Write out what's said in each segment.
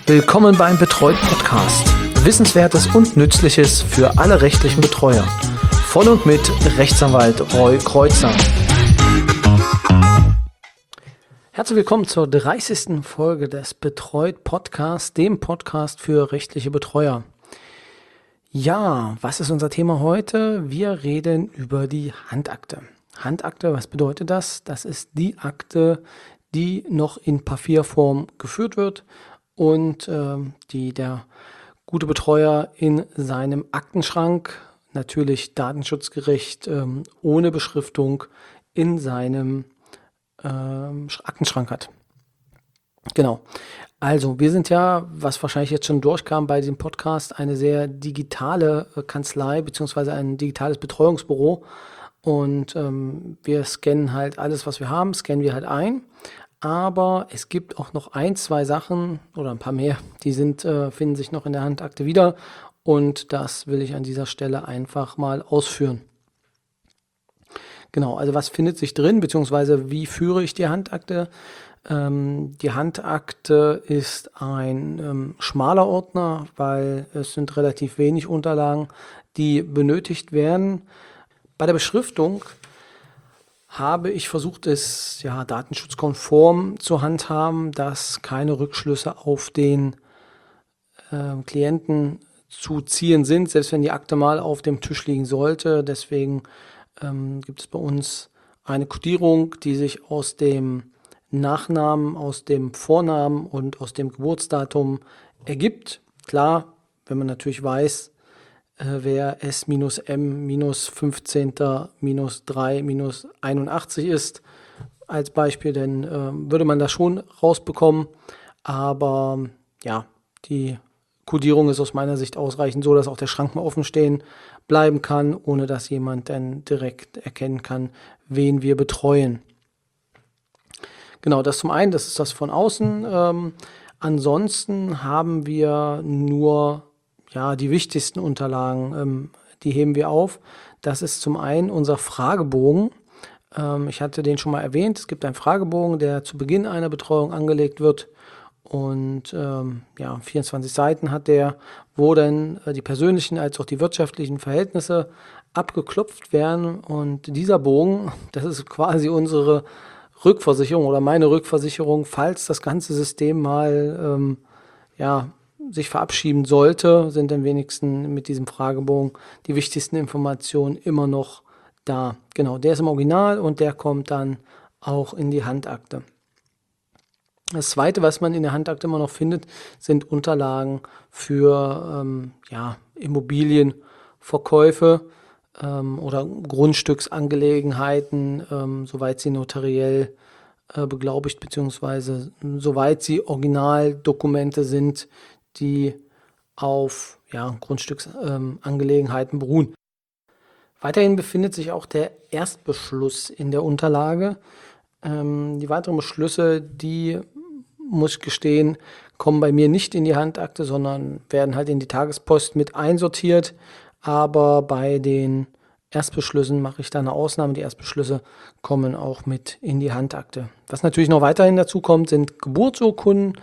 Willkommen beim Betreut Podcast. Wissenswertes und Nützliches für alle rechtlichen Betreuer. Von und mit Rechtsanwalt Roy Kreuzer. Herzlich willkommen zur 30. Folge des Betreut Podcasts, dem Podcast für rechtliche Betreuer. Ja, was ist unser Thema heute? Wir reden über die Handakte. Handakte, was bedeutet das? Das ist die Akte, die noch in Papierform geführt wird und die der gute Betreuer in seinem Aktenschrank, natürlich datenschutzgerecht, ohne Beschriftung, in seinem Aktenschrank hat. Genau. Also wir sind ja, was wahrscheinlich jetzt schon durchkam bei diesem Podcast, eine sehr digitale Kanzlei bzw. ein digitales Betreuungsbüro. Und wir scannen halt alles, was wir haben, scannen wir halt ein. Aber es gibt auch noch ein, zwei Sachen oder ein paar mehr, die finden sich noch in der Handakte wieder. Und das will ich an dieser Stelle einfach mal ausführen. Genau, also was findet sich drin, beziehungsweise wie führe ich die Handakte? Die Handakte ist ein schmaler Ordner, weil es sind relativ wenig Unterlagen, die benötigt werden. Bei der Beschriftung habe ich versucht, es datenschutzkonform zu handhaben, dass keine Rückschlüsse auf den Klienten zu ziehen sind, selbst wenn die Akte mal auf dem Tisch liegen sollte. Deswegen gibt es bei uns eine Kodierung, die sich aus dem Nachnamen, aus dem Vornamen und aus dem Geburtsdatum ergibt. Klar, wenn man natürlich weiß, wer S-M-15-3-81 ist, als Beispiel, dann würde man das schon rausbekommen. Aber ja, die Kodierung ist aus meiner Sicht ausreichend, so dass auch der Schrank mal offen stehen bleiben kann, ohne dass jemand dann direkt erkennen kann, wen wir betreuen. Genau, das zum einen, das ist das von außen. Ansonsten haben wir nur die wichtigsten Unterlagen, die heben wir auf. Das ist zum einen unser Fragebogen. Ich hatte den schon mal erwähnt. Es gibt einen Fragebogen, der zu Beginn einer Betreuung angelegt wird. Und 24 Seiten hat der, wo dann die persönlichen als auch die wirtschaftlichen Verhältnisse abgeklopft werden. Und dieser Bogen, das ist quasi unsere Rückversicherung oder meine Rückversicherung, falls das ganze System mal sich verabschieden sollte, sind dann wenigstens mit diesem Fragebogen die wichtigsten Informationen immer noch da. Genau, der ist im Original und der kommt dann auch in die Handakte. Das Zweite, was man in der Handakte immer noch findet, sind Unterlagen für Immobilienverkäufe oder Grundstücksangelegenheiten, soweit sie notariell beglaubigt bzw. soweit sie Originaldokumente sind, die auf Grundstücksangelegenheiten beruhen. Weiterhin befindet sich auch der Erstbeschluss in der Unterlage. Die weiteren Beschlüsse, die, muss ich gestehen, kommen bei mir nicht in die Handakte, sondern werden halt in die Tagespost mit einsortiert. Aber bei den Erstbeschlüssen mache ich da eine Ausnahme. Die Erstbeschlüsse kommen auch mit in die Handakte. Was natürlich noch weiterhin dazu kommt, sind Geburtsurkunden,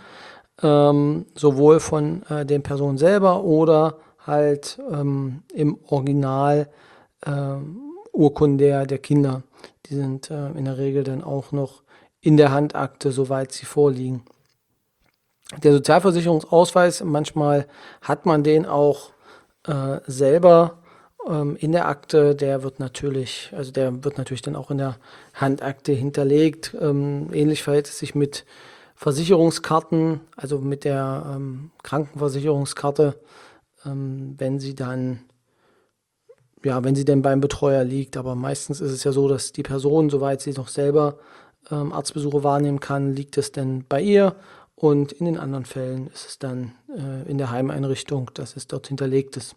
sowohl von den Personen selber oder halt im Original Urkunden der Kinder. Die sind in der Regel dann auch noch in der Handakte, soweit sie vorliegen. Der Sozialversicherungsausweis, manchmal hat man den auch selber in der Akte, der wird natürlich dann auch in der Handakte hinterlegt. Ähnlich verhält es sich mit Versicherungskarten, also mit der Krankenversicherungskarte, wenn sie denn beim Betreuer liegt. Aber meistens ist es ja so, dass die Person, soweit sie noch selber Arztbesuche wahrnehmen kann, liegt es dann bei ihr. Und in den anderen Fällen ist es dann in der Heimeinrichtung, dass es dort hinterlegt ist.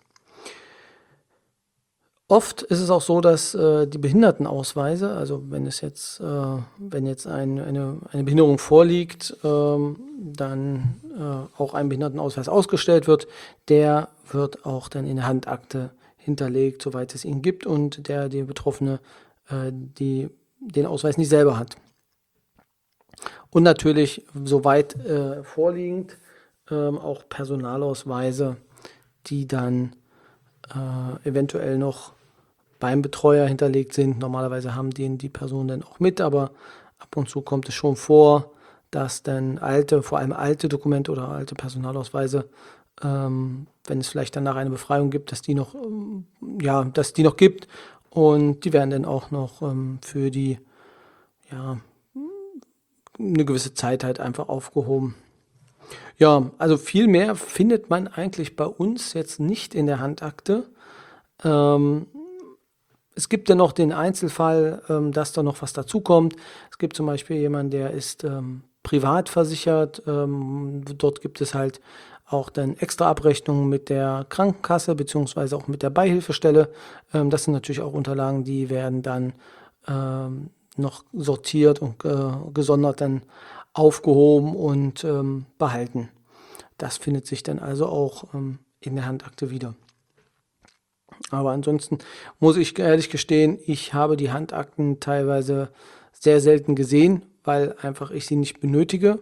Oft ist es auch so, dass die Behindertenausweise, also wenn jetzt eine Behinderung vorliegt, dann auch ein Behindertenausweis ausgestellt wird, der wird auch dann in der Handakte hinterlegt, soweit es ihn gibt und die Betroffene den Ausweis nicht selber hat. Und natürlich soweit vorliegend auch Personalausweise, die dann eventuell noch beim Betreuer hinterlegt sind. Normalerweise haben die Personen dann auch mit, aber ab und zu kommt es schon vor, dass dann vor allem alte Dokumente oder alte Personalausweise, wenn es vielleicht danach eine Befreiung gibt, dass die noch gibt, und die werden dann auch noch für die, ja, eine gewisse Zeit halt einfach aufgehoben. Ja, also viel mehr findet man eigentlich bei uns jetzt nicht in der Handakte. Es gibt ja noch den Einzelfall, dass da noch was dazukommt. Es gibt zum Beispiel jemanden, der ist privat versichert. Dort gibt es halt auch dann extra Abrechnungen mit der Krankenkasse beziehungsweise auch mit der Beihilfestelle. Das sind natürlich auch Unterlagen, die werden dann noch sortiert und gesondert dann aufgehoben und behalten. Das findet sich dann also auch in der Handakte wieder. Aber ansonsten muss ich ehrlich gestehen, ich habe die Handakten teilweise sehr selten gesehen, weil einfach ich sie nicht benötige.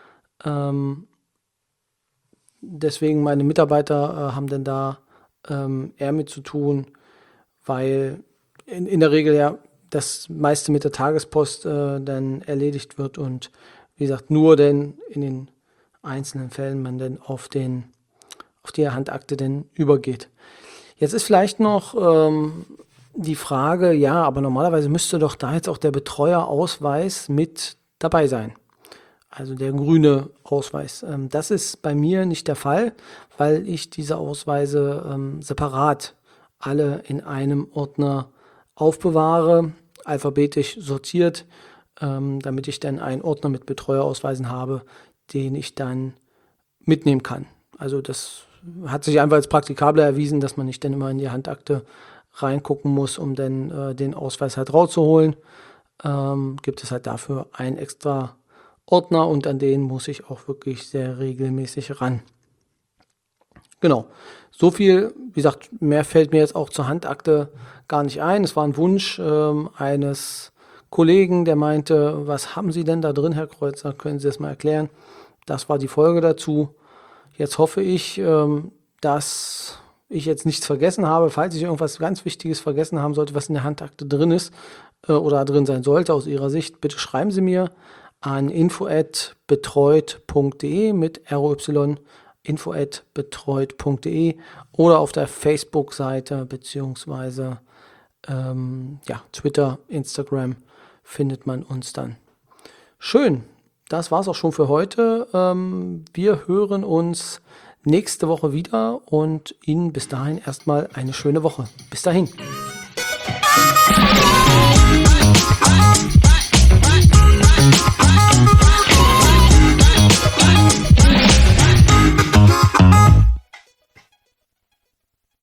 Deswegen meine Mitarbeiter haben dann da eher mit zu tun, weil in der Regel ja das meiste mit der Tagespost dann erledigt wird und wie gesagt, nur denn in den einzelnen Fällen man dann auf die Handakte dann übergeht. Jetzt ist vielleicht noch die Frage, ja, aber normalerweise müsste doch da jetzt auch der Betreuerausweis mit dabei sein. Also der grüne Ausweis. Das ist bei mir nicht der Fall, weil ich diese Ausweise separat alle in einem Ordner aufbewahre, alphabetisch sortiert, damit ich dann einen Ordner mit Betreuerausweisen habe, den ich dann mitnehmen kann. Also das hat sich einfach als praktikabler erwiesen, dass man nicht dann immer in die Handakte reingucken muss, um dann den Ausweis halt rauszuholen. Gibt es halt dafür einen extra Ordner und an den muss ich auch wirklich sehr regelmäßig ran. Genau, so viel, wie gesagt, mehr fällt mir jetzt auch zur Handakte gar nicht ein. Es war ein Wunsch eines Kollegen, der meinte, was haben Sie denn da drin, Herr Kreuzer, können Sie das mal erklären? Das war die Folge dazu. Jetzt hoffe ich, dass ich jetzt nichts vergessen habe. Falls ich irgendwas ganz Wichtiges vergessen haben sollte, was in der Handakte drin ist oder drin sein sollte aus Ihrer Sicht, bitte schreiben Sie mir an info@betreut.de mit ROY, info@betreut.de oder auf der Facebook-Seite beziehungsweise Twitter, Instagram findet man uns dann. Schön, das war's auch schon für heute. Wir hören uns nächste Woche wieder und Ihnen bis dahin erstmal eine schöne Woche. Bis dahin.